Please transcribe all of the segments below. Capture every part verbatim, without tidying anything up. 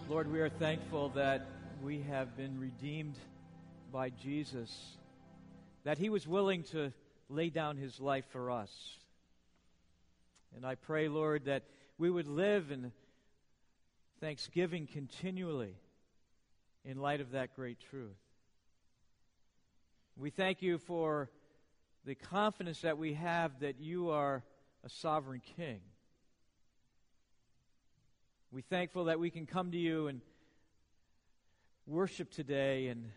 Lord, we are thankful that we have been redeemed by Jesus, that he was willing to lay down his life for us. And I pray, Lord, that we would live in thanksgiving continually in light of that great truth. We thank you for the confidence that we have that you are a sovereign king. We're thankful that we can come to you and worship today and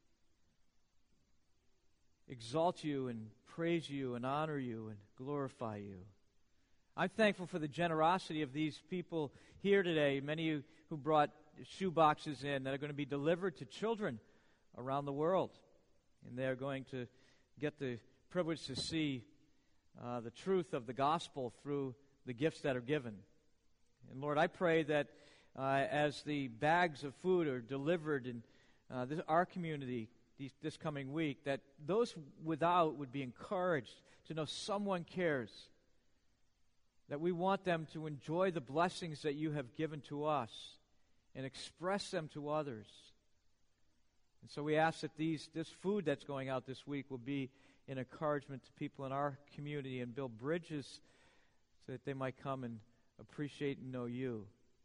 exalt you and praise you and honor you and glorify you. I'm thankful for the generosity of these people here today, many who brought shoe boxes in that are going to be delivered to children around the world. And they're going to get the privilege to see uh, the truth of the gospel through the gifts that are given. And Lord, I pray that uh, as the bags of food are delivered in uh, this, our community these, this coming week, that those without would be encouraged to know someone cares, that we want them to enjoy the blessings that you have given to us and express them to others. And so we ask that these this food that's going out this week will be an encouragement to people in our community and build bridges so that they might come and appreciate and know you.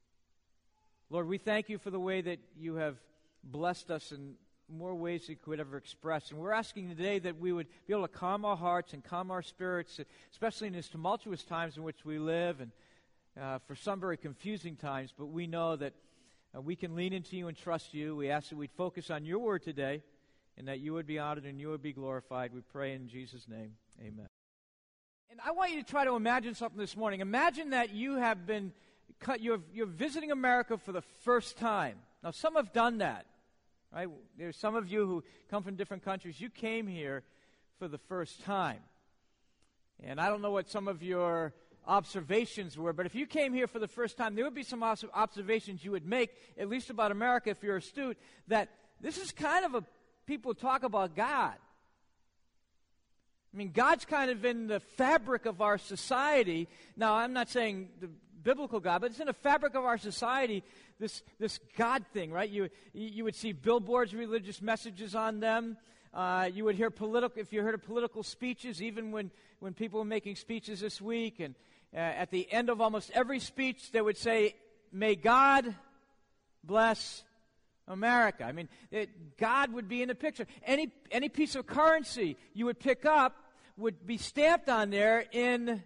Lord, we thank you for the way that you have blessed us in more ways than we could ever express. And we're asking today that we would be able to calm our hearts and calm our spirits, especially in these tumultuous times in which we live, and uh, for some very confusing times, but we know that uh, we can lean into you and trust you. We ask that we'd focus on your word today and that you would be honored and you would be glorified. We pray in Jesus' name. Amen. And I want you to try to imagine something this morning. Imagine that you have been, cut, you're, you're visiting America for the first time. Now, some have done that, right? There's some of you who come from different countries. You came here for the first time. And I don't know what some of your observations were, but if you came here for the first time, there would be some observations you would make, at least about America if you're astute, that this is kind of a, people talk about God. I mean, God's kind of in the fabric of our society. Now, I'm not saying the biblical God, but it's in the fabric of our society, this this God thing, right? You you would see billboards, religious messages on them. Uh, you would hear political, if you heard of political speeches, even when, when people were making speeches this week, and uh, at the end of almost every speech, they would say, "May God bless America." I mean, it, God would be in the picture. Any any piece of currency you would pick up would be stamped on there in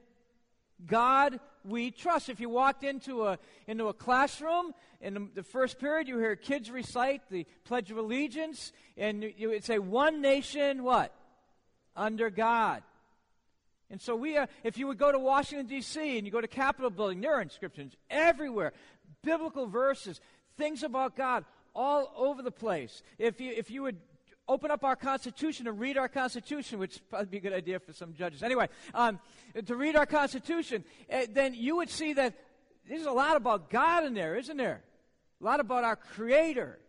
God we trust. If you walked into a into a classroom in the, the first period, you hear kids recite the Pledge of Allegiance, and you, you would say, "One nation, what? Under God." And so we are, if you would go to Washington, D C, and you go to Capitol Building, there are inscriptions everywhere, biblical verses, things about God all over the place. If you if you would open up our Constitution and read our Constitution, which would probably be a good idea for some judges. Anyway, um, to read our Constitution, uh, then you would see that there's a lot about God in there, isn't there? A lot about our Creator.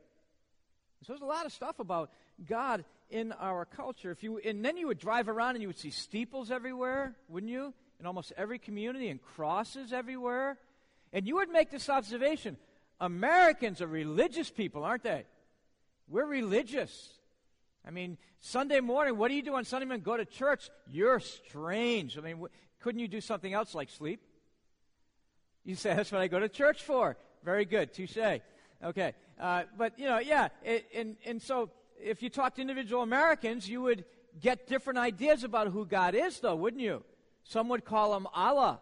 So there's a lot of stuff about God in our culture. If you and then you would drive around and you would see steeples everywhere, wouldn't you? In almost every community, and crosses everywhere. And you would make this observation: Americans are religious people, aren't they? We're religious. I mean, Sunday morning, what do you do on Sunday morning? Go to church. You're strange. I mean, w- couldn't you do something else like sleep? You say, "That's what I go to church for." Very good. Touche. Okay. Uh, but, you know, yeah. It, and, and so if you talk to individual Americans, you would get different ideas about who God is, though, wouldn't you? Some would call him Allah.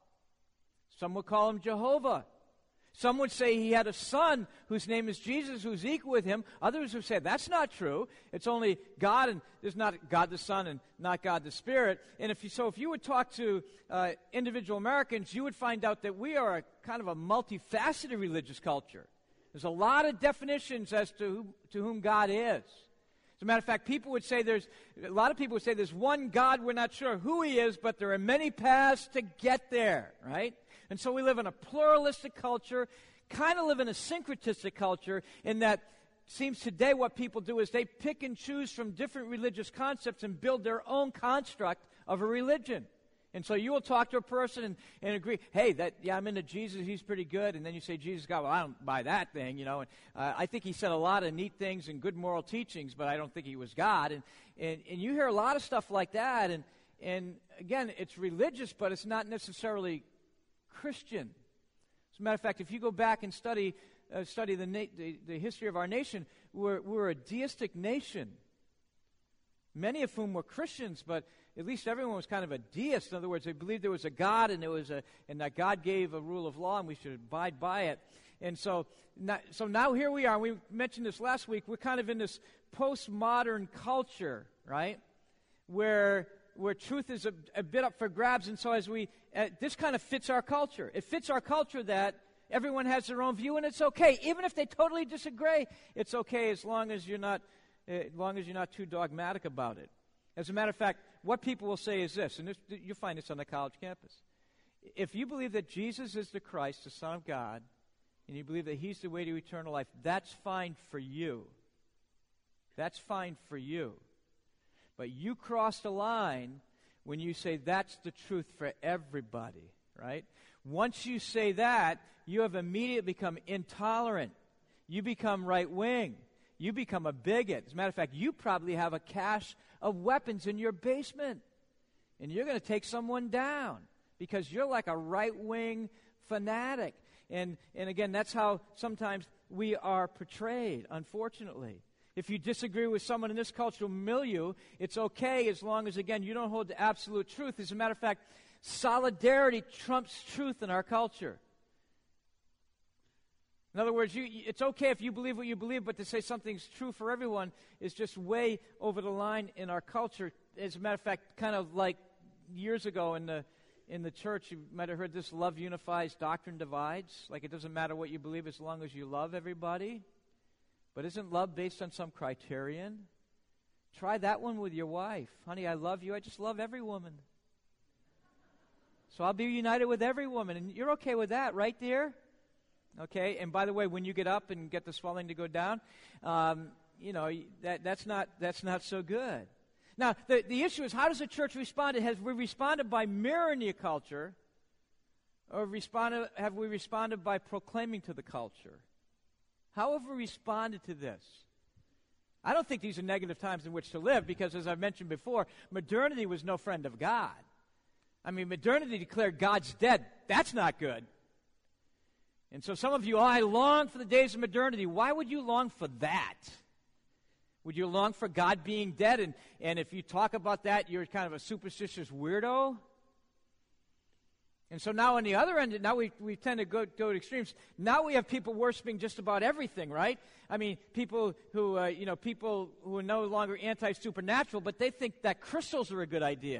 Some would call him Jehovah. Some would say he had a son whose name is Jesus, who's equal with him. Others would say that's not true. It's only God, and there's not God the Son and not God the Spirit. And if you, so if you would talk to uh, individual Americans, you would find out that we are a kind of a multifaceted religious culture. There's a lot of definitions as to who, to whom God is. As a matter of fact, people would say there's, a lot of people would say there's one God, we're not sure who he is, but there are many paths to get there, right? And so we live in a pluralistic culture, kind of live in a syncretistic culture, in that seems today what people do is they pick and choose from different religious concepts and build their own construct of a religion. And so you will talk to a person and, and agree, hey, that yeah, I'm into Jesus, he's pretty good. And then you say, Jesus, God, well, I don't buy that thing, you know. And uh, I think he said a lot of neat things and good moral teachings, but I don't think he was God. And and, and you hear a lot of stuff like that. And, and again, it's religious, but it's not necessarily Christian. As a matter of fact, if you go back and study uh, study the, na- the the history of our nation, we're, we're a deistic nation. Many of whom were Christians, but at least everyone was kind of a deist. In other words, they believed there was a God, and there was a, and that God gave a rule of law, and we should abide by it. And so, not, so now here we are. We mentioned this last week. We're kind of in this postmodern culture, right, where where truth is a, a bit up for grabs. And so, as we, uh, this kind of fits our culture. It fits our culture that everyone has their own view, and it's okay, even if they totally disagree. It's okay as long as you're not. As long as you're not too dogmatic about it. As a matter of fact, what people will say is this, and this, you'll find this on the college campus. If you believe that Jesus is the Christ, the Son of God, and you believe that he's the way to eternal life, that's fine for you. That's fine for you. But you cross the line when you say that's the truth for everybody, right? Once you say that, you have immediately become intolerant. You become right-wing. You become a bigot. As a matter of fact, you probably have a cache of weapons in your basement. And you're going to take someone down because you're like a right-wing fanatic. And, and again, that's how sometimes we are portrayed, unfortunately. If you disagree with someone in this cultural milieu, it's okay as long as, again, you don't hold to absolute truth. As a matter of fact, solidarity trumps truth in our culture. In other words, you, it's okay if you believe what you believe, but to say something's true for everyone is just way over the line in our culture. As a matter of fact, kind of like years ago in the in the church, you might have heard this, love unifies, doctrine divides. Like it doesn't matter what you believe as long as you love everybody. But isn't love based on some criterion? Try that one with your wife. Honey, I love you. I just love every woman. So I'll be united with every woman. And you're okay with that, right, dear? Okay, and by the way, when you get up and get the swelling to go down, um, you know, that, that's not that's not so good. Now, the, the issue is, how does the church respond? Have we responded by mirroring the culture, or responded, have we responded by proclaiming to the culture? How have we responded to this? I don't think these are negative times in which to live, because, as I've mentioned before, modernity was no friend of God. I mean, modernity declared God's dead. That's not good. And so some of you, oh, I long for the days of modernity. Why would you long for that? Would you long for God being dead? And, and if you talk about that, you're kind of a superstitious weirdo? And so now on the other end, now we, we tend to go, go to extremes. Now we have people worshiping just about everything, right? I mean, people who, uh, you know, people who are no longer anti-supernatural, but they think that crystals are a good idea.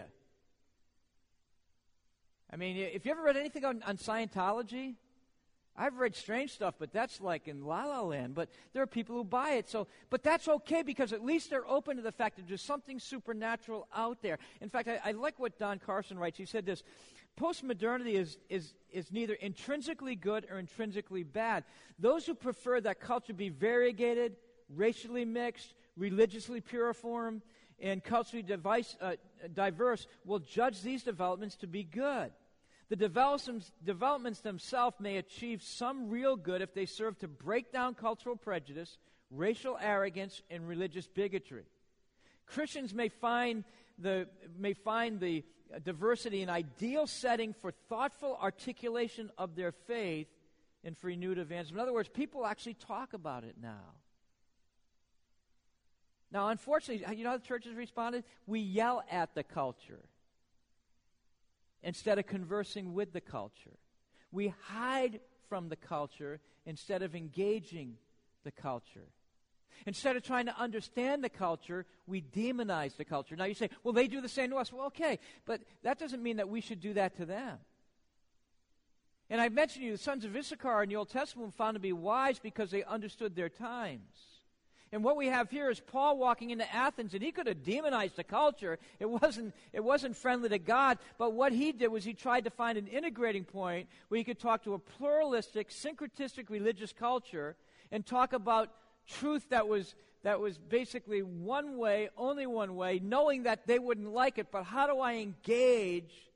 I mean, if you ever read anything on, on Scientology, I've read strange stuff, but that's like in La La Land. But there are people who buy it. So, but that's okay, because at least they're open to the fact that there's something supernatural out there. In fact, I, I like what Don Carson writes. He said this: postmodernity is, is, is neither intrinsically good or intrinsically bad. Those who prefer that culture be variegated, racially mixed, religiously puriform, and culturally device, uh, diverse will judge these developments to be good. The developments, developments themselves may achieve some real good if they serve to break down cultural prejudice, racial arrogance, and religious bigotry. Christians may find the, may find the diversity an ideal setting for thoughtful articulation of their faith and for renewed evangelism. In other words, people actually talk about it now. Now, unfortunately, you know how the church has responded? We yell at the culture instead of conversing with the culture. We hide from the culture instead of engaging the culture. Instead of trying to understand the culture, we demonize the culture. Now you say, well, they do the same to us. Well, okay, but that doesn't mean that we should do that to them. And I mentioned to you, the sons of Issachar in the Old Testament were found to be wise because they understood their times. And what we have here is Paul walking into Athens, and he could have demonized the culture. It wasn't, it wasn't friendly to God, but what he did was he tried to find an integrating point where he could talk to a pluralistic, syncretistic religious culture and talk about truth that was that was basically one way, only one way, knowing that they wouldn't like it, but how do I engage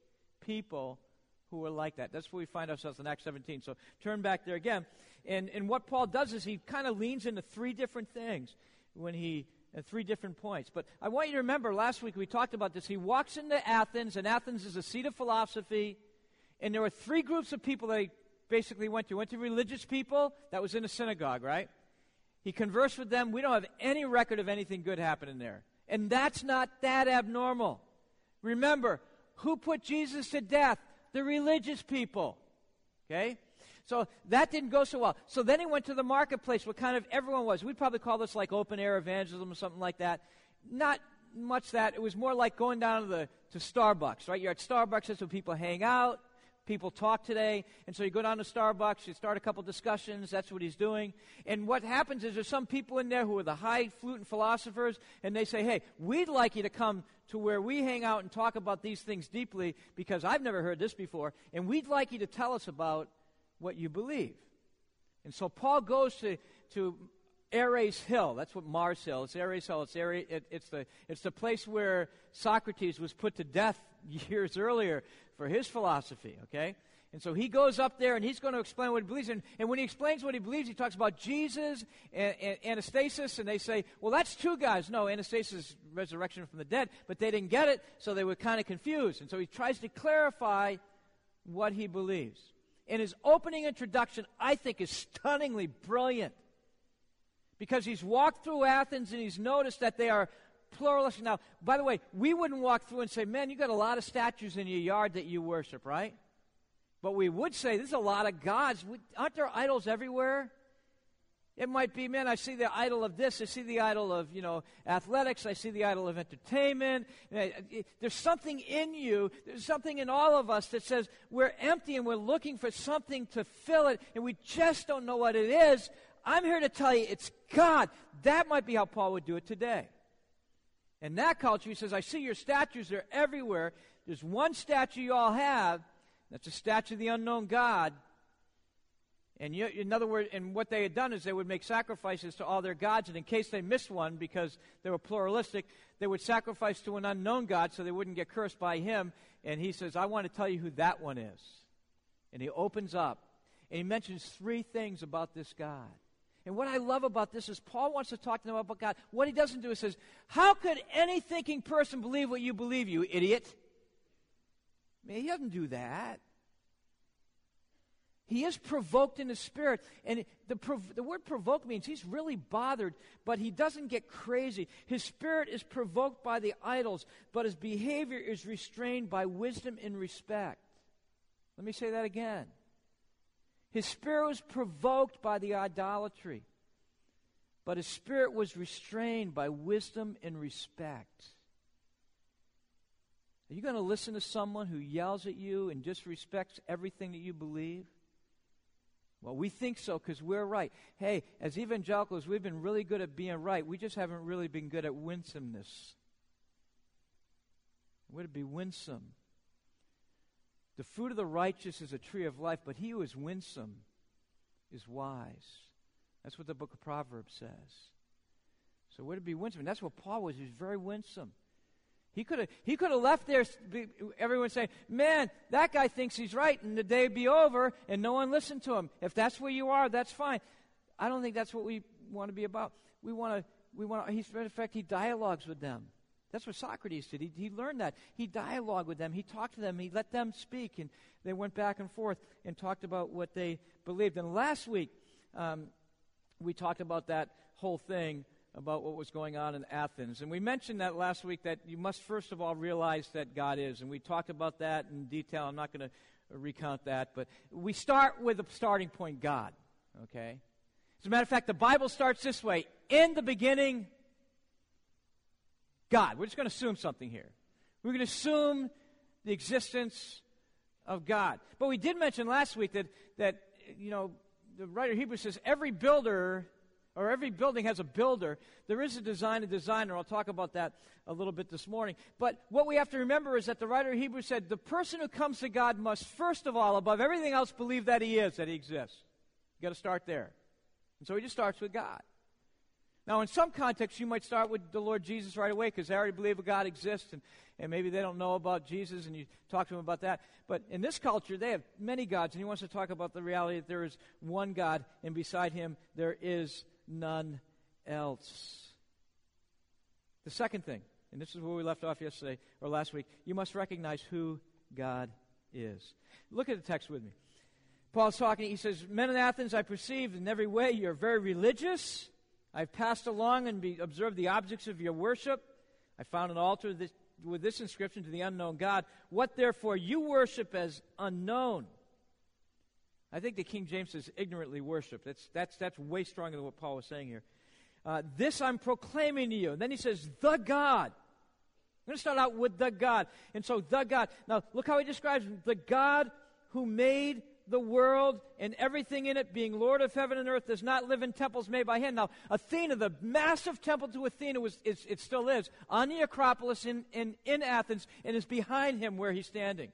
people who were like that. That's where we find ourselves in Acts seventeen. So turn back there again. And, and what Paul does is he kind of leans into three different things when he, at three different points. But I want you to remember, last week we talked about this. He walks into Athens, and Athens is a seat of philosophy. And there were three groups of people that he basically went to. He went to religious people. That was in a synagogue, right? He conversed with them. We don't have any record of anything good happening there. And that's not that abnormal. Remember, who put Jesus to death? The religious people. Okay? So that didn't go so well. So then he went to the marketplace where kind of everyone was. We'd probably call this like open air evangelism or something like that. Not much that. It was more like going down to the to Starbucks, right? You're at Starbucks, that's where people hang out. People talk today, and so you go down to Starbucks, you start a couple discussions, that's what he's doing. And what happens is there's some people in there who are the highfalutin philosophers, and they say, hey, we'd like you to come to where we hang out and talk about these things deeply, because I've never heard this before, and we'd like you to tell us about what you believe. And so Paul goes to, to Ares Hill. That's what Mars Hill. It's Ares Hill. It's, Ares, it, it's, the, it's the place where Socrates was put to death years earlier for his philosophy, okay? And so he goes up there, and he's going to explain what he believes in. And when he explains what he believes, he talks about Jesus and, and Anastasis, and they say, well, that's two guys. No, Anastasis' resurrection from the dead, but they didn't get it, so they were kind of confused. And so he tries to clarify what he believes. And his opening introduction, I think, is stunningly brilliant, because he's walked through Athens, and he's noticed that they are pluralistic. Now, by the way, we wouldn't walk through and say, man, you got a lot of statues in your yard that you worship, right? But we would say, there's a lot of gods. We, aren't there idols everywhere? It might be, man, I see the idol of this. I see the idol of, you know, athletics. I see the idol of entertainment. There's something in you. There's something in all of us that says we're empty and we're looking for something to fill it, and we just don't know what it is. I'm here to tell you it's God. That might be how Paul would do it today. In that culture, he says, I see your statues. They're everywhere. There's one statue you all have. That's a statue of the unknown God. And you, in other words, and what they had done is they would make sacrifices to all their gods, and in case they missed one because they were pluralistic, they would sacrifice to an unknown God so they wouldn't get cursed by him. And he says, I want to tell you who that one is. And he opens up, and he mentions three things about this God. And what I love about this is Paul wants to talk to them about God. What he doesn't do is says, how could any thinking person believe what you believe, you idiot? I mean, he doesn't do that. He is provoked in his spirit. And the, prov- the word provoke means he's really bothered, but he doesn't get crazy. His spirit is provoked by the idols, but his behavior is restrained by wisdom and respect. Let me say that again. His spirit was provoked by the idolatry, but his spirit was restrained by wisdom and respect. Are you going to listen to someone who yells at you and disrespects everything that you believe? Well, we think so because we're right. Hey, as evangelicals, we've been really good at being right. We just haven't really been good at winsomeness. We're to be winsome. The fruit of the righteous is a tree of life, but he who is winsome is wise. That's what the book of Proverbs says. So we're to be winsome. And that's what Paul was. He was very winsome. He could have he could have left there, everyone saying, man, that guy thinks he's right, and the day would be over, and no one listened to him. If that's where you are, that's fine. I don't think that's what we want to be about. We want to, we want to, he's, in fact, he dialogues with them. That's what Socrates did. He, he learned that. He dialogued with them. He talked to them. He let them speak, and they went back and forth and talked about what they believed. And last week, um, we talked about that whole thing about what was going on in Athens. And we mentioned that last week, that you must first of all realize that God is. And we talked about that in detail. I'm not going to recount that. But we start with the starting point, God. Okay? As a matter of fact, the Bible starts this way. In the beginning, God. We're just going to assume something here. We're going to assume the existence of God. But we did mention last week that, that you know, the writer of Hebrews says every builder, or every building has a builder. There is a design, a designer. I'll talk about that a little bit this morning. But what we have to remember is that the writer of Hebrews said the person who comes to God must first of all, above everything else, believe that he is, that he exists. You've got to start there. And so he just starts with God. Now, in some contexts, you might start with the Lord Jesus right away because they already believe a God exists, and, and maybe they don't know about Jesus, and you talk to them about that. But in this culture, they have many gods, and he wants to talk about the reality that there is one God, and beside him, there is none else. The second thing, and this is where we left off yesterday or last week, you must recognize who God is. Look at the text with me. Paul's talking, he says, Men in Athens, I perceive in every way you're very religious. I've passed along and be, observed the objects of your worship. I found an altar this, with this inscription to the unknown God. What therefore you worship as unknown. I think the King James says ignorantly worship. That's, that's, that's way stronger than what Paul was saying here. Uh, this I'm proclaiming to you. And then he says, the God. I'm going to start out with the God. And so the God. Now look how he describes him. The God who made the world and everything in it, being Lord of heaven and earth, does not live in temples made by hand. Now, Athena, the massive temple to Athena, was is, it still is, on the Acropolis in, in, in Athens, and is behind him where he's standing.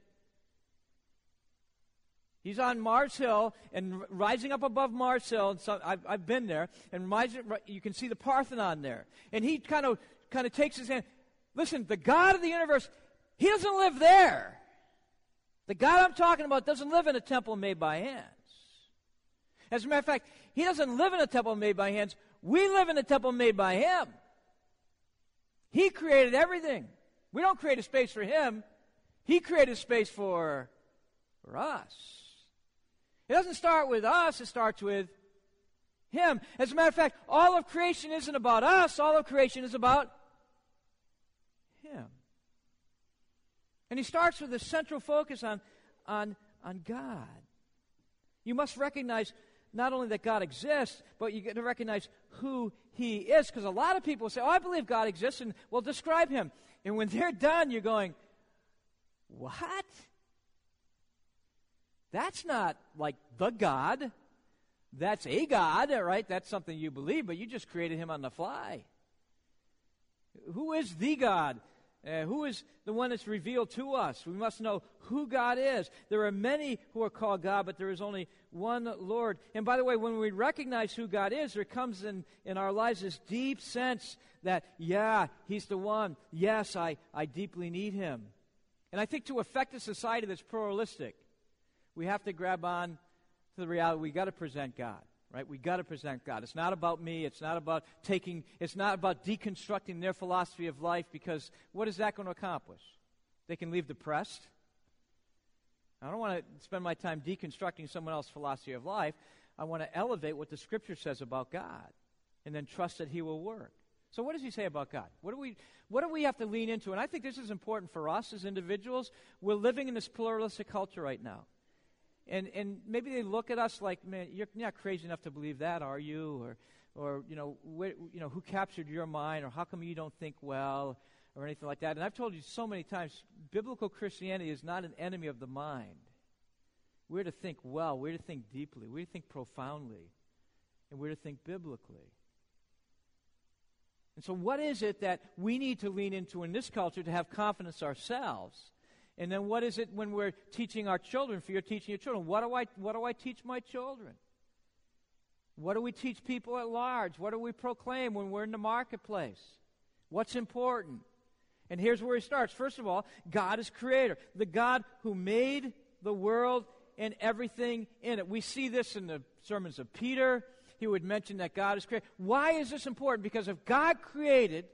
He's on Mars Hill, and rising up above Mars Hill, and so I've, I've been there, and rising, you can see the Parthenon there. And he kind of kind of takes his hand. Listen, the God of the universe, he doesn't live there. The God I'm talking about doesn't live in a temple made by hands. As a matter of fact, he doesn't live in a temple made by hands. We live in a temple made by him. He created everything. We don't create a space for him. He created a space for, for us. It doesn't start with us. It starts with him. As a matter of fact, all of creation isn't about us. All of creation is about him. And he starts with a central focus on, on, on God. You must recognize not only that God exists, but you get to recognize who he is. Because a lot of people say, oh, I believe God exists, and well, describe him. And when they're done, you're going, what? That's not like the God. That's a God, all right? That's something you believe, but you just created him on the fly. Who is the God? Uh, who is the one that's revealed to us? We must know who God is. There are many who are called God, but there is only one Lord. And by the way, when we recognize who God is, there comes in, in our lives this deep sense that, yeah, he's the one. Yes, I, I deeply need him. And I think to affect a society that's pluralistic, we have to grab on to the reality we got to present God. Right? We got to present God. It's not about me. It's not about taking, it's not about deconstructing their philosophy of life, because what is that going to accomplish? They can leave depressed. I don't want to spend my time deconstructing someone else's philosophy of life. I want to elevate what the Scripture says about God and then trust that he will work. So what does he say about God? What do we, what do we have to lean into? And I think this is important for us as individuals. We're living in this pluralistic culture right now. And and maybe they look at us like, man, you're not crazy enough to believe that, are you? Or, or you know, wh- you know, who captured your mind? Or how come you don't think well? Or anything like that. And I've told you so many times, biblical Christianity is not an enemy of the mind. We're to think well. We're to think deeply. We're to think profoundly. And we're to think biblically. And so what is it that we need to lean into in this culture to have confidence ourselves? And then what is it when we're teaching our children, for you're teaching your children? What do I what do I teach my children? What do we teach people at large? What do we proclaim when we're in the marketplace? What's important? And here's where he starts. First of all, God is creator. The God who made the world and everything in it. We see this in the sermons of Peter. He would mention that God is creator. Why is this important? Because if God created,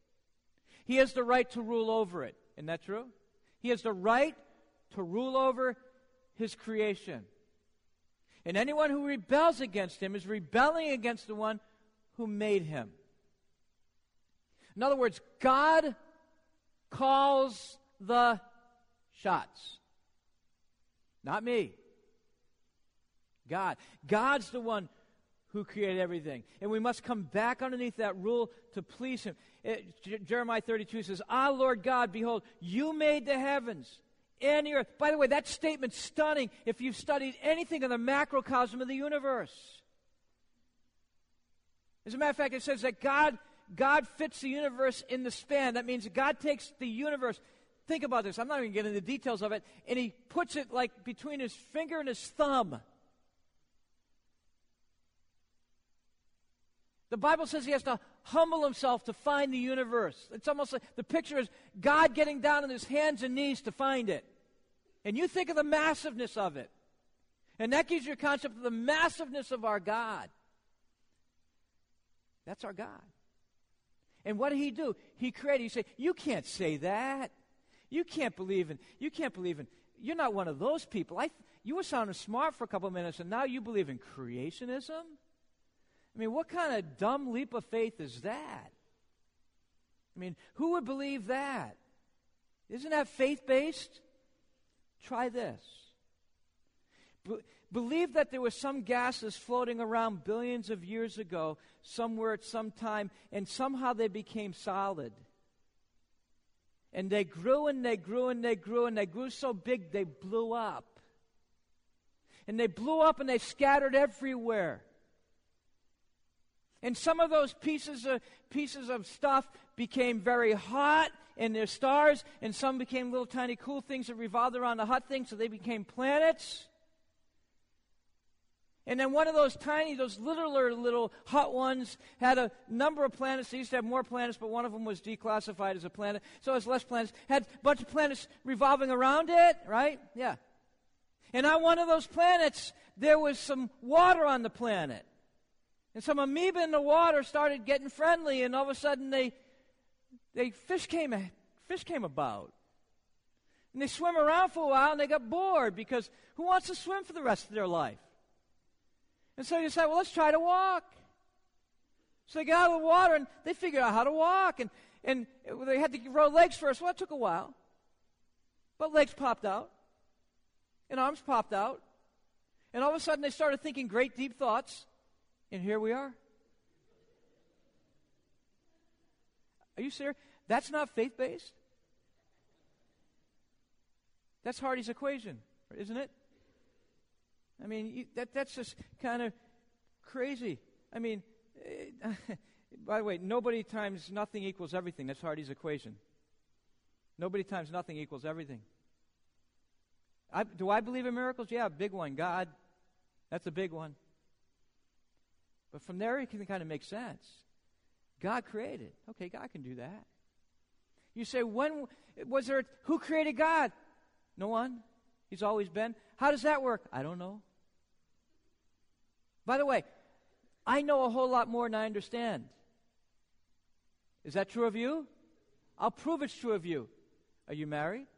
he has the right to rule over it. Isn't that true? He has the right to rule over his creation. And anyone who rebels against him is rebelling against the one who made him. In other words, God calls the shots. Not me. God. God's the one who created everything. And we must come back underneath that rule to please him. It, J- Jeremiah thirty-two says, Ah, Lord God, behold, you made the heavens and the earth. By the way, that statement's stunning if you've studied anything of the macrocosm of the universe. As a matter of fact, it says that God, God fits the universe in the span. That means that God takes the universe. Think about this. I'm not even getting into the details of it. And he puts it like between his finger and his thumb. The Bible says he has to humble himself to find the universe. It's almost like the picture is God getting down on his hands and knees to find it. And you think of the massiveness of it. And that gives you a concept of the massiveness of our God. That's our God. And what did he do? He created. You say, you can't say that. You can't believe in, you can't believe in, you're not one of those people. I, you were sounding smart for a couple of minutes, and now you believe in creationism? I mean, what kind of dumb leap of faith is that? I mean, who would believe that? Isn't that faith-based? Try this. Be- believe that there were some gases floating around billions of years ago, somewhere at some time, and somehow they became solid. And they grew and they grew and they grew and they grew so big they blew up. And they blew up and they scattered everywhere. And some of those pieces of, pieces of stuff became very hot, and they're stars, and some became little tiny cool things that revolved around the hot things, so they became planets. And then one of those tiny, those littler little hot ones had a number of planets. They used to have more planets, but one of them was declassified as a planet, so it has less planets. Had a bunch of planets revolving around it, right? Yeah. And on one of those planets, there was some water on the planet. And some amoeba in the water started getting friendly, and all of a sudden they, they fish came fish came about. And they swim around for a while, and they got bored, because who wants to swim for the rest of their life? And so they decided, well, let's try to walk. So they got out of the water, and they figured out how to walk. And, and they had to grow legs first. Well, it took a while. But legs popped out, and arms popped out. And all of a sudden, they started thinking great, deep thoughts. And here we are. Are you serious? That's not faith-based? That's Hardy's equation, isn't it? I mean, you, that that's just kind of crazy. I mean, uh, by the way, nobody times nothing equals everything. That's Hardy's equation. Nobody times nothing equals everything. I, do I believe in miracles? Yeah, big one. God, that's a big one. But from there, it can kind of make sense. God created. Okay, God can do that. You say, when was there, who created God? No one. He's always been. How does that work? I don't know. By the way, I know a whole lot more than I understand. Is that true of you? I'll prove it's true of you. Are you married?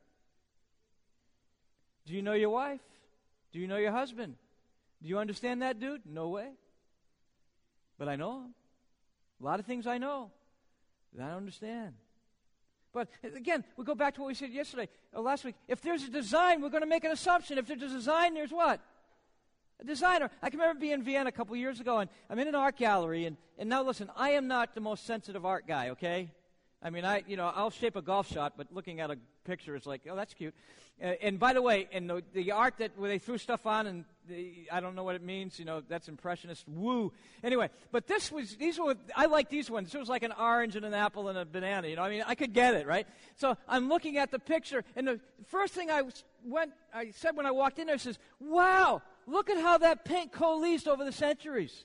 Do you know your wife? Do you know your husband? Do you understand that dude? No way. But I know him. A lot of things I know that I don't understand. But again, we go back to what we said yesterday, uh, last week. If there's a design, we're going to make an assumption. If there's a design, there's what? A designer. I can remember being in Vienna a couple years ago, and I'm in an art gallery, and, and now listen, I am not the most sensitive art guy, okay? I mean, I you know, I'll shape a golf shot, but looking at a picture is like, oh, that's cute. Uh, and by the way, and the, the art that where they threw stuff on, and the, I don't know what it means, you know, that's impressionist. Woo. Anyway, but this was these were I like these ones. It was like an orange and an apple and a banana. You know, I mean, I could get it, right? So I'm looking at the picture, and the first thing I was, went, I said when I walked in there, says, "Wow, look at how that paint coalesced over the centuries."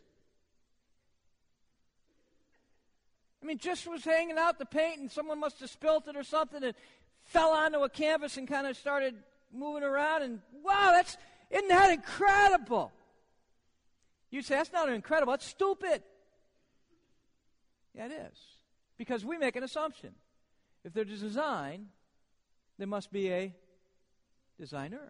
I mean, just was hanging out the paint, and someone must have spilt it or something, and fell onto a canvas and kind of started moving around. And wow, that's isn't that incredible? You say that's not incredible. That's stupid. Yeah, it is, because we make an assumption. If there's a design, there must be a designer.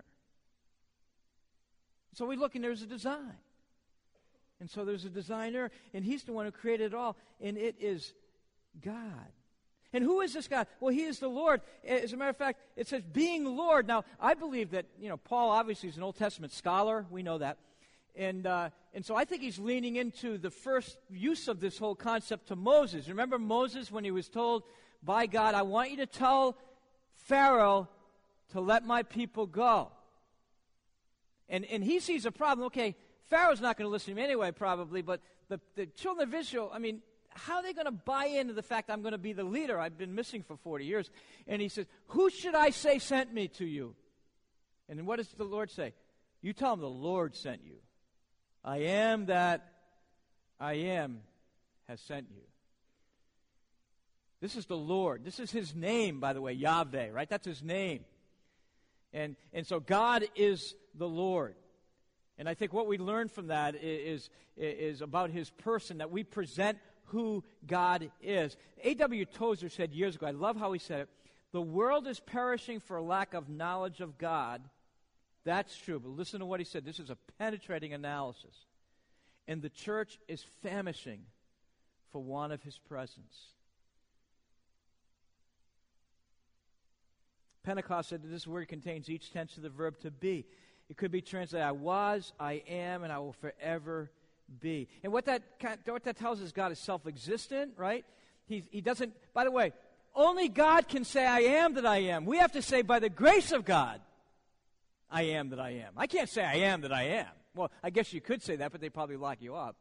So we look, and there's a design, and so there's a designer, and he's the one who created it all, and it is God. And who is this God? Well, he is the Lord. As a matter of fact, it says being Lord. Now, I believe that, you know, Paul obviously is an Old Testament scholar. We know that. And uh, and so I think he's leaning into the first use of this whole concept to Moses. Remember Moses when he was told by God, I want you to tell Pharaoh to let my people go. And and he sees a problem. Okay, Pharaoh's not going to listen to me anyway, probably, but the, the children of Israel, I mean, how are they going to buy into the fact I'm going to be the leader? I've been missing for forty years. And he says, who should I say sent me to you? And then what does the Lord say? You tell him the Lord sent you. I am that I am has sent you. This is the Lord. This is his name, by the way, Yahweh, right? That's his name. And, and so God is the Lord. And I think what we learn from that is, is about his person, that we present who God is. A W Tozer said years ago, I love how he said it, the world is perishing for lack of knowledge of God. That's true, but listen to what he said. This is a penetrating analysis. And the church is famishing for want of his presence. Pentecost said that this word contains each tense of the verb to be. It could be translated, I was, I am, and I will forever be. And what that what that tells us, God is self-existent, right? He, he doesn't, by the way, only God can say, I am that I am. We have to say, by the grace of God, I am that I am. I can't say, I am that I am. Well, I guess you could say that, but they'd probably lock you up.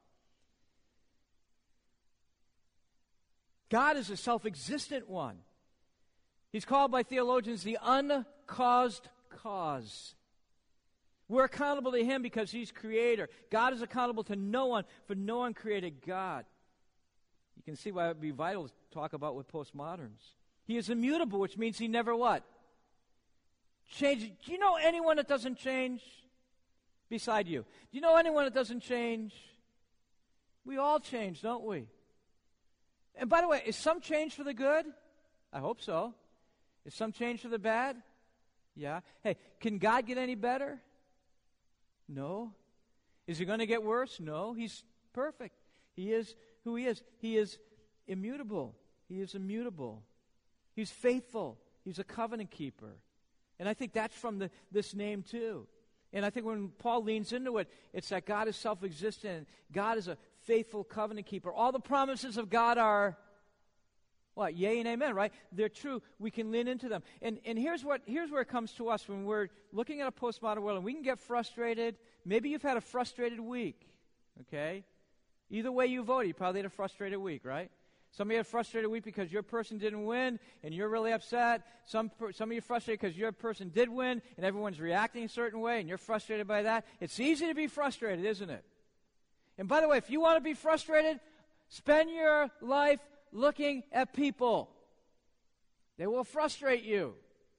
God is a self-existent one. He's called by theologians the uncaused cause. We're accountable to him because he's creator. God is accountable to no one, for no one created God. You can see why it would be vital to talk about with postmoderns. He is immutable, which means he never what? Changes. Do you know anyone that doesn't change? Beside you. Do you know anyone that doesn't change? We all change, don't we? And by the way, is some change for the good? I hope so. Is some change for the bad? Yeah. Hey, can God get any better? No. Is he going to get worse? No. He's perfect. He is who he is. He is immutable. He is immutable. He's faithful. He's a covenant keeper. And I think that's from the, this name too. And I think when Paul leans into it, it's that God is self-existent. God is a faithful covenant keeper. All the promises of God are what? Yea and amen, right? They're true. We can lean into them. And and here's what here's where it comes to us when we're looking at a postmodern world, and we can get frustrated. Maybe you've had a frustrated week, okay? Either way you voted, you probably had a frustrated week, right? Some of you had a frustrated week because your person didn't win, and you're really upset. Some some of you are frustrated because your person did win, and everyone's reacting a certain way, and you're frustrated by that. It's easy to be frustrated, isn't it? And by the way, if you want to be frustrated, spend your life looking at people. They will frustrate you.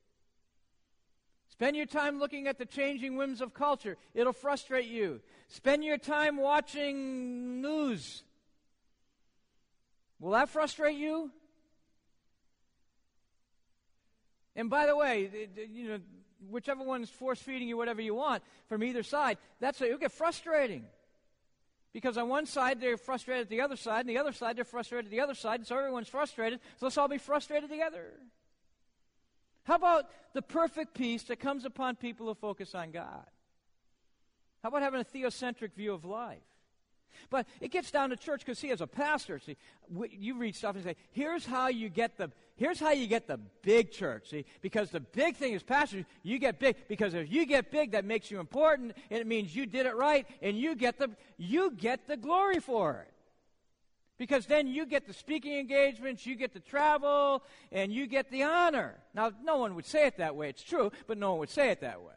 Spend your time looking at the changing whims of culture. It'll frustrate you. Spend your time watching news. Will that frustrate you? And by the way, you know, whichever one is force-feeding you whatever you want from either side, that's it'll get frustrating. Because on one side, they're frustrated at the other side, and the other side, they're frustrated at the other side, and so everyone's frustrated, so let's all be frustrated together. How about the perfect peace that comes upon people who focus on God? How about having a theocentric view of life? But it gets down to church because, see, as a pastor, see, you read stuff and say, here's how you get the here's how you get the big church, see, because the big thing is pastors, you get big, because if you get big, that makes you important, and it means you did it right, and you get the you get the glory for it. Because then you get the speaking engagements, you get the travel, and you get the honor. Now, no one would say it that way, it's true, but no one would say it that way.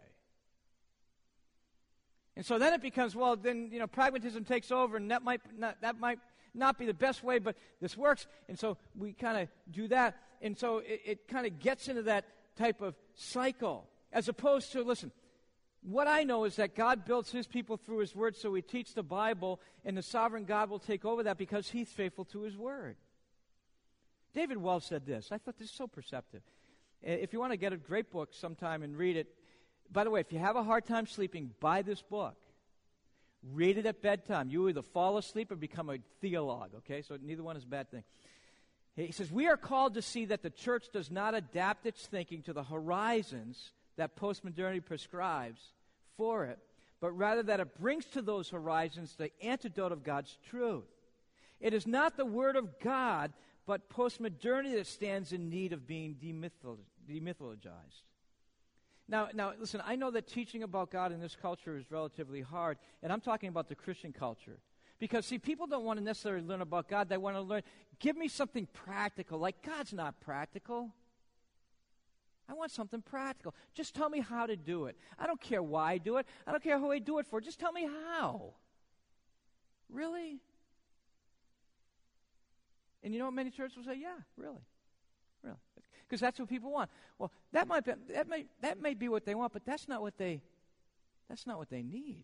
And so then it becomes, well, then, you know, pragmatism takes over, and that might not, that might not be the best way, but this works. And so we kind of do that. And so it, it kind of gets into that type of cycle, as opposed to, listen, what I know is that God builds his people through his word, so we teach the Bible, and the sovereign God will take over that because he's faithful to his word. David Wells said this. I thought this is so perceptive. If you want to get a great book sometime and read it, by the way, if you have a hard time sleeping, buy this book. Read it at bedtime. You either fall asleep or become a theologue, okay? So neither one is a bad thing. He says, we are called to see that the church does not adapt its thinking to the horizons that postmodernity prescribes for it, but rather that it brings to those horizons the antidote of God's truth. It is not the Word of God, but postmodernity that stands in need of being demythologized. Now, now, listen, I know that teaching about God in this culture is relatively hard, and I'm talking about the Christian culture. Because, see, people don't want to necessarily learn about God. They want to learn, give me something practical. Like, God's not practical. I want something practical. Just tell me how to do it. I don't care why I do it. I don't care who I do it for. Just tell me how. Really? And you know what many churches will say? Yeah, really. Really. Because that's what people want. Well, that might be, that may that may be what they want, but that's not what they that's not what they need.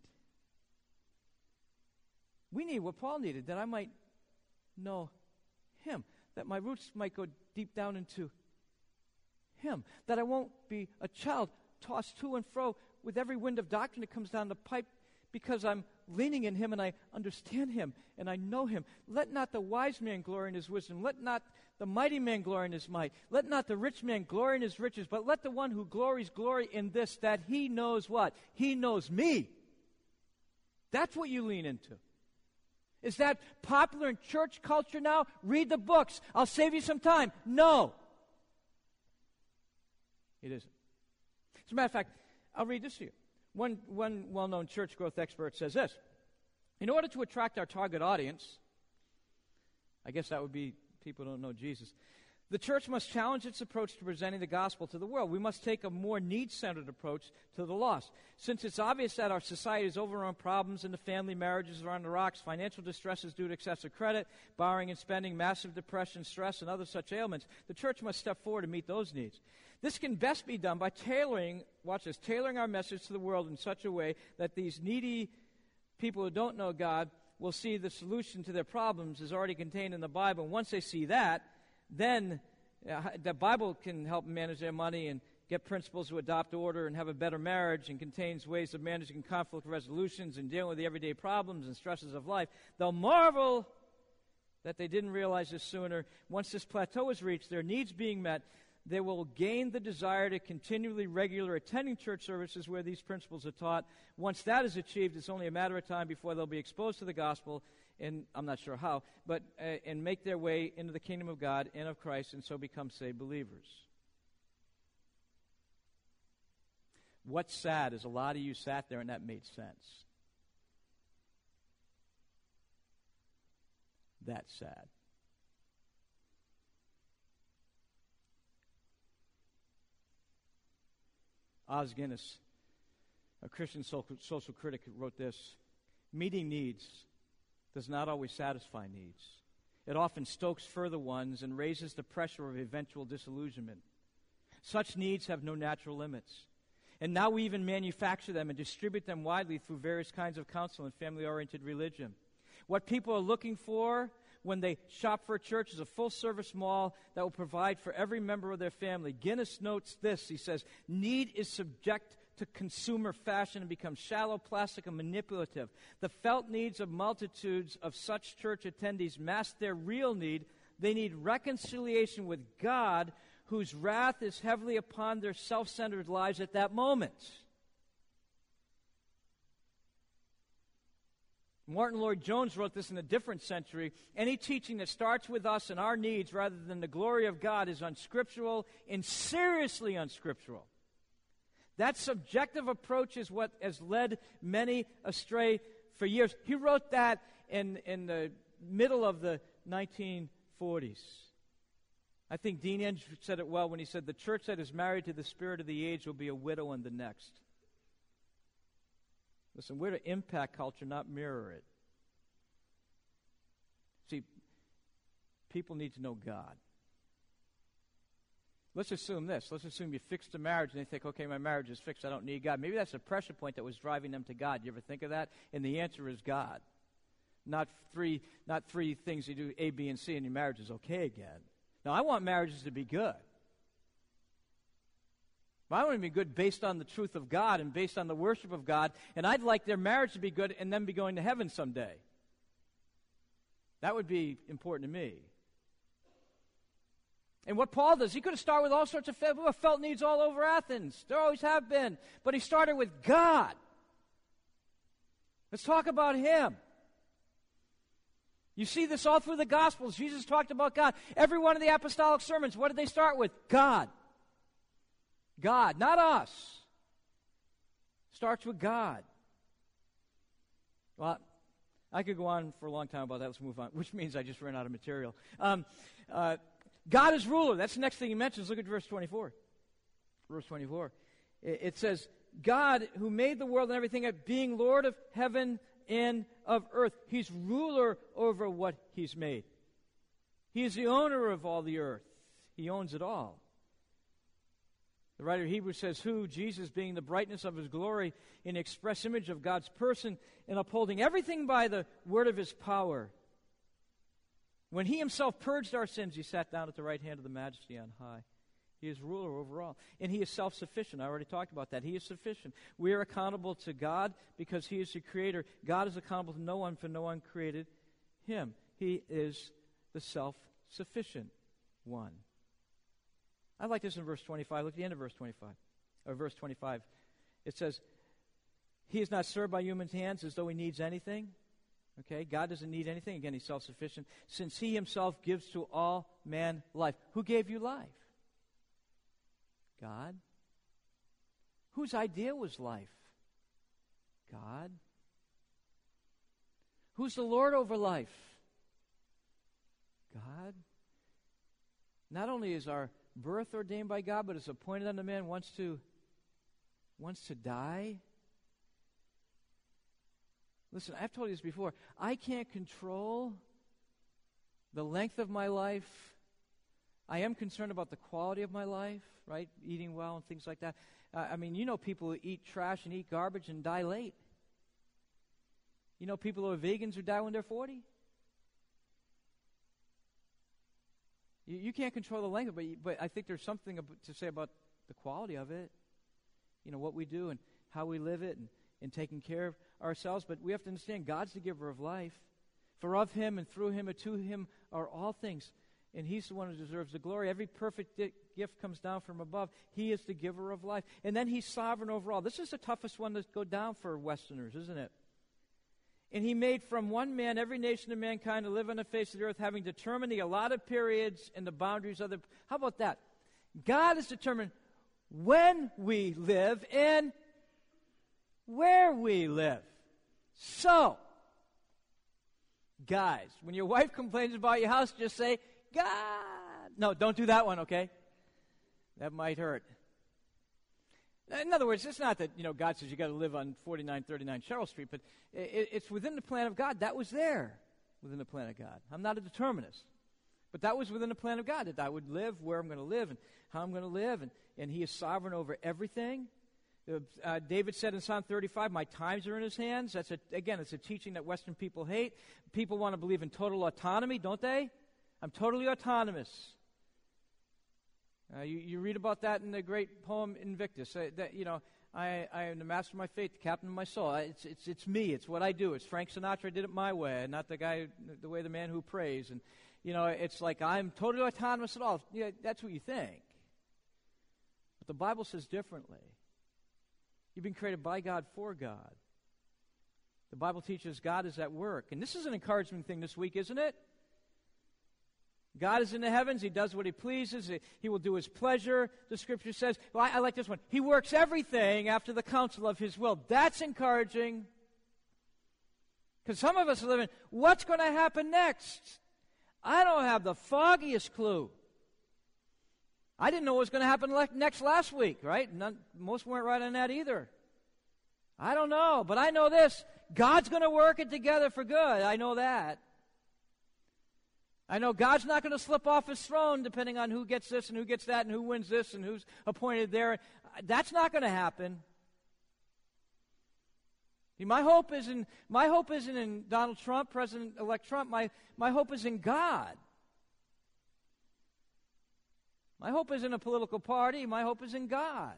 We need what Paul needed, that I might know him, that my roots might go deep down into him, that I won't be a child tossed to and fro with every wind of doctrine that comes down the pipe, because I'm leaning in him and I understand him and I know him. Let not the wise man glory in his wisdom. Let not the mighty man glory in his might. Let not the rich man glory in his riches, but let the one who glories glory in this, that he knows what? He knows me. That's what you lean into. Is that popular in church culture now? Read the books. I'll save you some time. No. It isn't. As a matter of fact, I'll read this to you. One, one well-known church growth expert says this: in order to attract our target audience, I guess that would be people who don't know Jesus, the church must challenge its approach to presenting the gospel to the world. We must take a more need-centered approach to the lost. Since it's obvious that our society is overrun problems in the family, marriages are on the rocks, financial distresses due to excessive credit, borrowing and spending, massive depression, stress, and other such ailments, the church must step forward to meet those needs. This can best be done by tailoring, watch this, tailoring our message to the world in such a way that these needy people who don't know God will see the solution to their problems is already contained in the Bible. And once they see that, then uh, the Bible can help them manage their money and get principles to adopt order and have a better marriage, and contains ways of managing conflict resolutions and dealing with the everyday problems and stresses of life. They'll marvel that they didn't realize this sooner. Once this plateau is reached, their needs being met, they will gain the desire to continually regular attending church services where these principles are taught. Once that is achieved, it's only a matter of time before they'll be exposed to the gospel, and I'm not sure how, but uh, and make their way into the kingdom of God and of Christ, and so become saved believers. What's sad is a lot of you sat there and that made sense. That's sad. Os Guinness, a Christian social, social critic, wrote this: meeting needs does not always satisfy needs. It often stokes further ones and raises the pressure of eventual disillusionment. Such needs have no natural limits. And now we even manufacture them and distribute them widely through various kinds of counsel and family-oriented religion. What people are looking for when they shop for a church is a full-service mall that will provide for every member of their family. Guinness notes this. He says, need is subject to consumer fashion and becomes shallow, plastic, and manipulative. The felt needs of multitudes of such church attendees mask their real need. They need reconciliation with God, whose wrath is heavily upon their self-centered lives at that moment. Martin Lloyd-Jones wrote this in a different century. Any teaching that starts with us and our needs rather than the glory of God is unscriptural and seriously unscriptural. That subjective approach is what has led many astray for years. He wrote that in, in the middle of the nineteen forties. I think Dean Inge said it well when he said, the church that is married to the spirit of the age will be a widow in the next. Listen, we're to impact culture, not mirror it. See, people need to know God. Let's assume this. Let's assume you fixed a marriage and they think, okay, my marriage is fixed, I don't need God. Maybe that's a pressure point that was driving them to God. You ever think of that? And the answer is God. Not three, not three things you do, A, B, and C, and your marriage is okay again. Now, I want marriages to be good. But I want to be good based on the truth of God and based on the worship of God, and I'd like their marriage to be good and then be going to heaven someday. That would be important to me. And what Paul does, he could have started with all sorts of felt, felt needs all over Athens. There always have been. But he started with God. Let's talk about Him. You see this all through the Gospels. Jesus talked about God. Every one of the apostolic sermons, what did they start with? God. God, not us. Starts with God. Well, I could go on for a long time about that. Let's move on, which means I just ran out of material. Um, uh, God is ruler. That's the next thing he mentions. Look at verse twenty-four. Verse twenty-four. It, it says, God who made the world and everything, being Lord of heaven and of earth. He's ruler over what He's made. He is the owner of all the earth. He owns it all. The writer of Hebrews says, who, Jesus, being the brightness of his glory, in the express image of God's person, and upholding everything by the word of his power. When he himself purged our sins, he sat down at the right hand of the Majesty on high. He is ruler over all. And he is self-sufficient. I already talked about that. He is sufficient. We are accountable to God because he is the creator. God is accountable to no one, for no one created him. He is the self-sufficient one. I like this in verse twenty-five. Look at the end of verse twenty-five. Or verse twenty-five. It says, he is not served by human hands as though he needs anything. Okay, God doesn't need anything. Again, he's self-sufficient. Since he himself gives to all man life. Who gave you life? God. Whose idea was life? God. Who's the Lord over life? God. Not only is our birth ordained by God, but it's appointed unto man wants to wants to die. Listen, I've told you this before. I can't control the length of my life. I am concerned about the quality of my life, right? Eating well and things like that. Uh, I mean, you know people who eat trash and eat garbage and die late. You know people who are vegans who die when they're forty. You, you can't control the length, but, you, but I think there's something ab- to say about the quality of it. You know, what we do and how we live it and, and taking care of ourselves. But we have to understand God's the giver of life. For of him and through him and to him are all things. And he's the one who deserves the glory. Every perfect di- gift comes down from above. He is the giver of life. And then he's sovereign over all. This is the toughest one to go down for Westerners, isn't it? And he made from one man every nation of mankind to live on the face of the earth, having determined the allotted periods and the boundaries of the... How about that? God has determined when we live and where we live. So, guys, when your wife complains about your house, just say, God. No, don't do that one, okay? That might hurt. In other words, it's not that, you know, God says you got to live on forty-nine thirty-nine Cheryl Street, but it, it's within the plan of God. That was there within the plan of God. I'm not a determinist, but that was within the plan of God, that I would live where I'm going to live and how I'm going to live, and, and he is sovereign over everything. Uh, David said in Psalm thirty-five, my times are in his hands. That's a, again, it's a teaching that Western people hate. People want to believe in total autonomy, don't they? I'm totally autonomous. Uh, you, you read about that in the great poem Invictus. Uh, that, you know, I, I am the master of my fate, the captain of my soul. I, it's, it's, it's me. It's what I do. It's Frank Sinatra did it my way, not the guy, the way the man who prays. And, you know, it's like I'm totally autonomous at all. Yeah, that's what you think. But the Bible says differently. You've been created by God for God. The Bible teaches God is at work. And this is an encouraging thing this week, isn't it? God is in the heavens. He does what he pleases. He, he will do his pleasure, the scripture says. Well, I, I like this one. He works everything after the counsel of his will. That's encouraging. Because some of us are living, what's going to happen next? I don't have the foggiest clue. I didn't know what was going to happen le- next last week, right? None, most weren't right on that either. I don't know, but I know this. God's going to work it together for good. I know that. I know God's not going to slip off his throne depending on who gets this and who gets that and who wins this and who's appointed there. That's not going to happen. See, my hope is in my hope isn't in Donald Trump, President-elect Trump. My my hope is in God. My hope is in a political party. My hope is in God.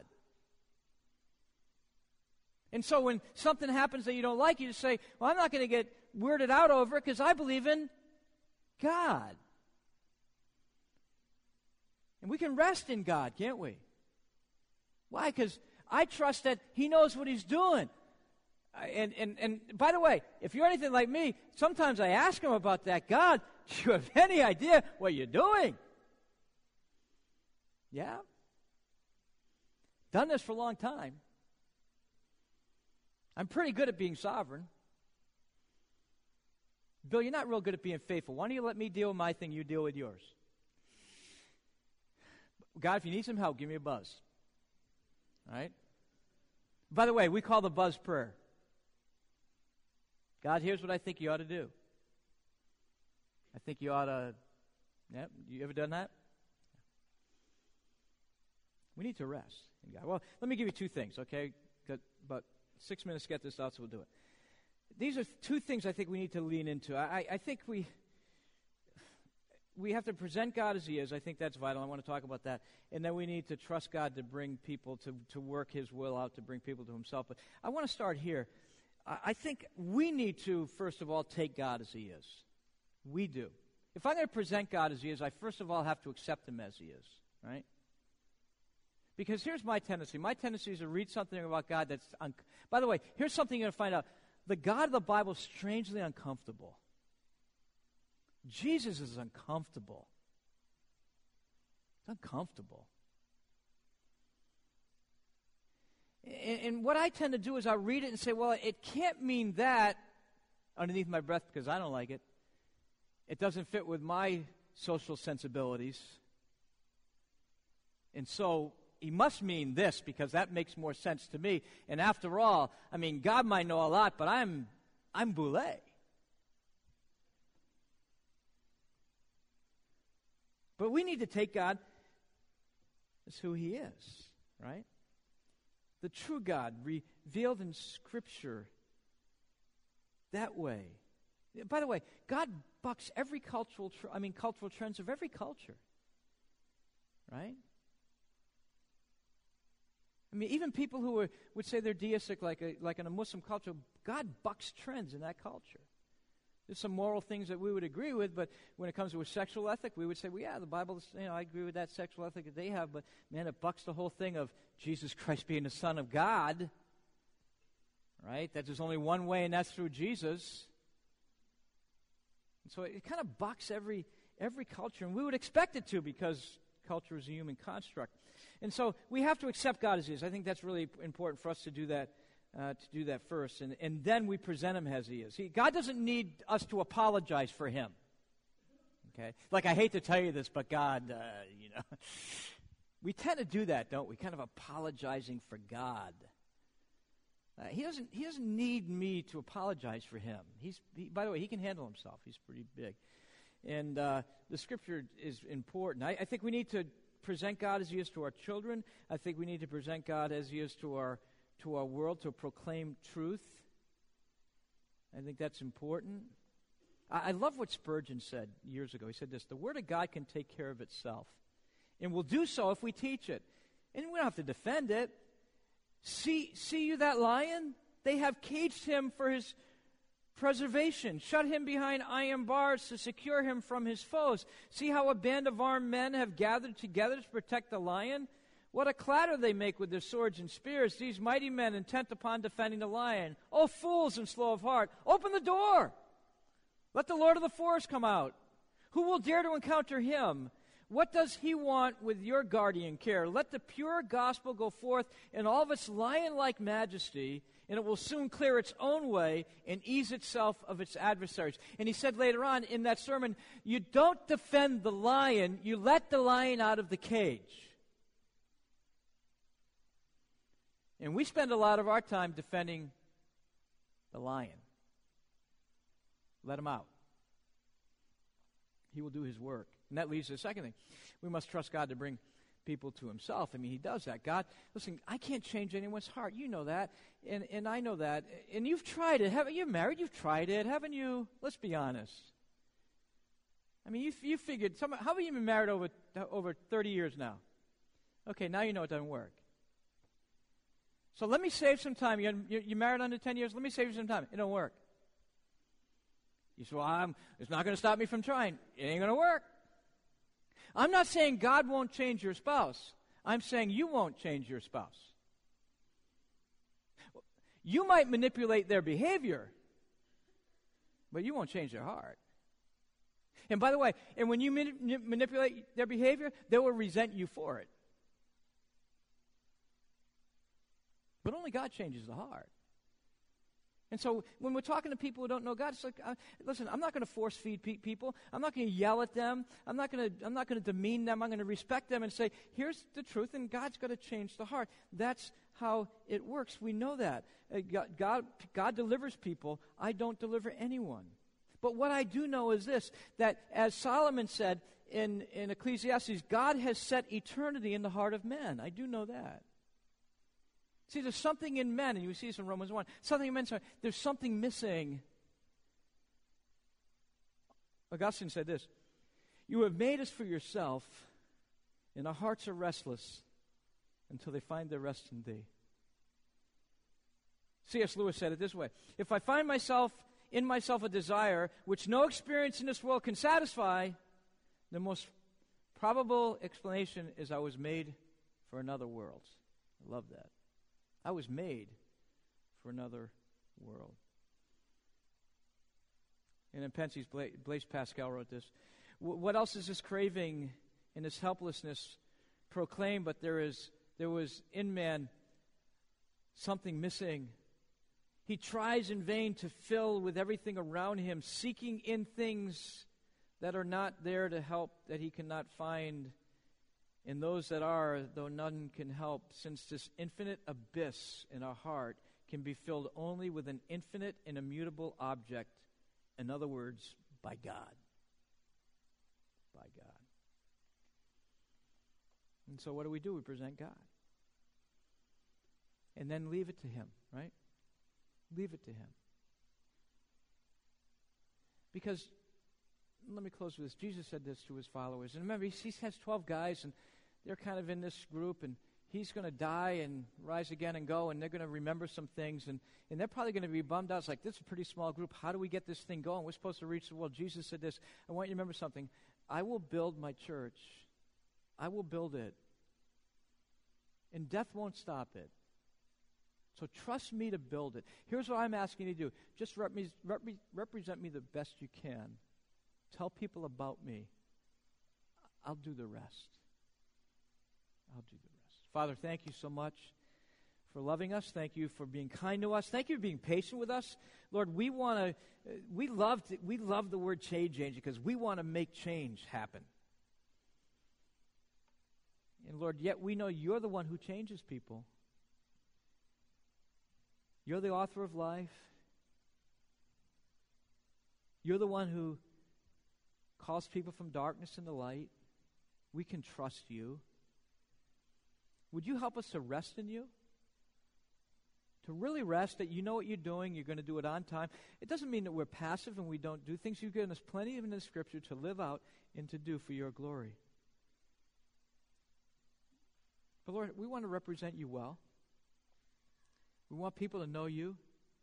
And so when something happens that you don't like, you just say, well, I'm not going to get weirded out over it because I believe in God. And we can rest in God, can't we? Why? Because I trust that he knows what he's doing. And, and, and by the way, if you're anything like me, sometimes I ask him about that. God, do you have any idea what you're doing? Yeah? Done this for a long time. I'm pretty good at being sovereign. Bill, you're not real good at being faithful. Why don't you let me deal with my thing, you deal with yours? God, if you need some help, give me a buzz. All right? By the way, we call the buzz prayer. God, here's what I think you ought to do. I think you ought to Yeah, you ever done that? We need to rest in God. Well, let me give you two things, okay? Got about six minutes to get this out, so we'll do it. These are two things I think we need to lean into. I, I think we we have to present God as He is. I think that's vital. I want to talk about that. And then we need to trust God to bring people, to, to work His will out, to bring people to Himself. But I want to start here. I, I think we need to, first of all, take God as He is. We do. If I'm going to present God as He is, I first of all have to accept Him as He is, right? Because here's my tendency. My tendency is to read something about God that's... Un- By the way, here's something you're going to find out. The God of the Bible is strangely uncomfortable. Jesus is uncomfortable. It's uncomfortable. And, and what I tend to do is I read it and say, well, it can't mean that underneath my breath because I don't like it. It doesn't fit with my social sensibilities. And so He must mean this because that makes more sense to me. And after all, I mean, God might know a lot, but I'm I'm Boulé. But we need to take God as who He is, right? The true God revealed in Scripture that way. By the way, God bucks every cultural, tr- I mean, cultural trends of every culture, right? I mean, even people who are, would say they're deistic, like a, like in a Muslim culture, God bucks trends in that culture. There's some moral things that we would agree with, but when it comes to a sexual ethic, we would say, well, yeah, the Bible, is, you know, I agree with that sexual ethic that they have, but man, it bucks the whole thing of Jesus Christ being the Son of God, right? That there's only one way, and that's through Jesus. And so it kind of bucks every every culture, and we would expect it to because culture is a human construct. And so we have to accept God as He is. I think that's really important for us to do that. Uh, to do that first, and, and then we present Him as He is. He, God doesn't need us to apologize for Him. Okay? Like, I hate to tell you this, but God, uh, you know, we tend to do that, don't we? Kind of apologizing for God. Uh, he doesn't. He doesn't need me to apologize for Him. He's. He, by the way, He can handle Himself. He's pretty big, and uh, the Scripture is important. I, I think we need to present God as He is to our children. I think we need to present God as He is to our to our world, to proclaim truth. I think that's important. I, I love what Spurgeon said years ago. He said this: the Word of God can take care of itself, and will do so if we teach it. And we don't have to defend it. See, see you that lion? They have caged him for his preservation, shut him behind iron bars to secure him from his foes. See how a band of armed men have gathered together to protect the lion? What a clatter they make with their swords and spears, these mighty men intent upon defending the lion. Oh, fools and slow of heart, open the door. Let the Lord of the forest come out. Who will dare to encounter Him? What does He want with your guardian care? Let the pure gospel go forth in all of its lion-like majesty, and it will soon clear its own way and ease itself of its adversaries. And he said later on in that sermon, you don't defend the lion, you let the lion out of the cage. And we spend a lot of our time defending the lion. Let him out. He will do his work. And that leads to the second thing. We must trust God to bring people to Himself. I mean, He does that. God, listen, I can't change anyone's heart. You know that, and, and I know that. And you've tried it. Haven't you? Married? You've tried it, haven't you? Let's be honest. I mean, you you figured, some, how have you been married over, over thirty years now? Okay, now you know it doesn't work. So let me save some time. You're, you're married under ten years? Let me save you some time. It don't work. You say, well, I'm, it's not going to stop me from trying. It ain't going to work. I'm not saying God won't change your spouse. I'm saying you won't change your spouse. You might manipulate their behavior, but you won't change their heart. And by the way, and when you mani- manipulate their behavior, they will resent you for it. But only God changes the heart. And so when we're talking to people who don't know God, it's like, uh, listen, I'm not going to force feed pe- people. I'm not going to yell at them. I'm not going to I'm not going to demean them. I'm going to respect them and say, here's the truth, and God's going to change the heart. That's how it works. We know that. Uh, God, God, God delivers people. I don't deliver anyone. But what I do know is this, that as Solomon said, in, in Ecclesiastes, God has set eternity in the heart of men. I do know that. See, there's something in men, and you see this in Romans one, something in men, there's something missing. Augustine said this, you have made us for yourself, and our hearts are restless until they find their rest in thee. C S Lewis said it this way, if I find myself in myself a desire which no experience in this world can satisfy, the most probable explanation is I was made for another world. I love that. I was made for another world. And in Pensie's, Bla- Blaise Pascal wrote this, what else is this craving and this helplessness proclaim, but there is there was in man something missing. He tries in vain to fill with everything around him, seeking in things that are not there to help, that he cannot find in those that are, though none can help, since this infinite abyss in our heart can be filled only with an infinite and immutable object, in other words, by God. By God. And so what do we do? We present God. And then leave it to Him, right? Leave it to Him. Because, let me close with this. Jesus said this to His followers. And remember, He, he has twelve guys, and they're kind of in this group, and He's going to die and rise again and go, and they're going to remember some things, and, and they're probably going to be bummed out. It's like, this is a pretty small group. How do we get this thing going? We're supposed to reach the world. Jesus said this. I want you to remember something. I will build my church. I will build it. And death won't stop it. So trust me to build it. Here's what I'm asking you to do. Just rep- rep- represent me the best you can. Tell people about me. I'll do the rest. I'll do the rest. Father, thank you so much for loving us. Thank you for being kind to us. Thank you for being patient with us. Lord, we want to, uh, we love to, we love the word change agent because we want to make change happen. And Lord, yet we know you're the one who changes people. You're the author of life. You're the one who calls people from darkness into light. We can trust you. Would you help us to rest in you? To really rest, that you know what you're doing, you're going to do it on time. It doesn't mean that we're passive and we don't do things. You've given us plenty of in the Scripture to live out and to do for your glory. But Lord, we want to represent you well. We want people to know you.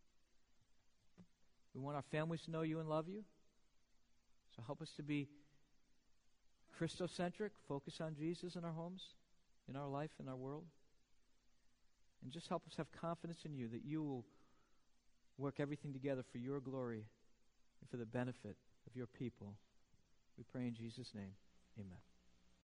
We want our families to know you and love you. So help us to be Christocentric, focus on Jesus in our homes, in our life, in our world. And just help us have confidence in you that you will work everything together for your glory and for the benefit of your people. We pray in Jesus' name. Amen.